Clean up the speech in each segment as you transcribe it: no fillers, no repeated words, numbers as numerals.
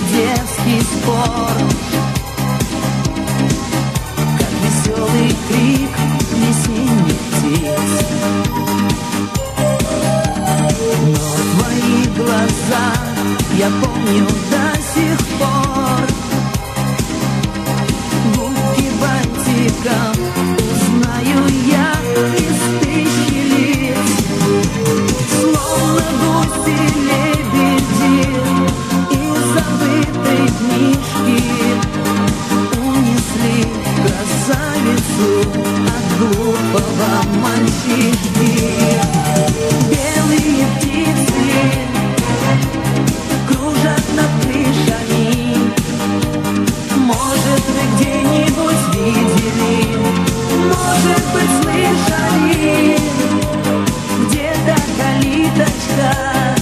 детский спор, как веселый крик весенних птиц. Но твои глаза я помню до сих пор. Губки бантиком узнаю я из тысячи лиц. Словно гуси лебеди из забытой книжки унесли красавицу от глупого мальчишки. Белые птицы кружат над крышами. Может, вы где-нибудь видели, может быть, слышали, где-то калиточка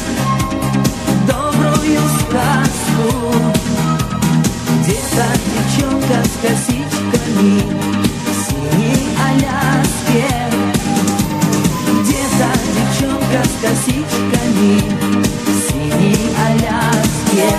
добрую сказку, где-то девчонка с косичками в синей Аляске, где-то девчонка с косичками в синей Аляске.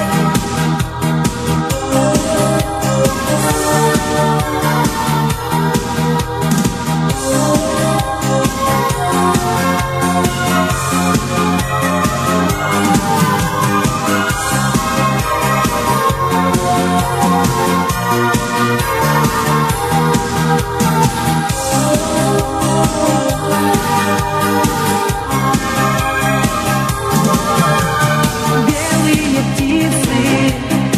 Белые птицы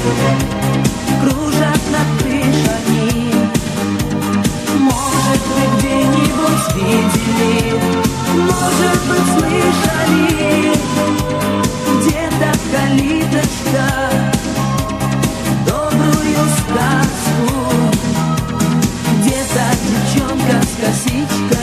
кружат над крышами. Может, вы где-нибудь видели, может быть, слышали, где-то калиточка добрую сказку, где-то девчонка с косичкой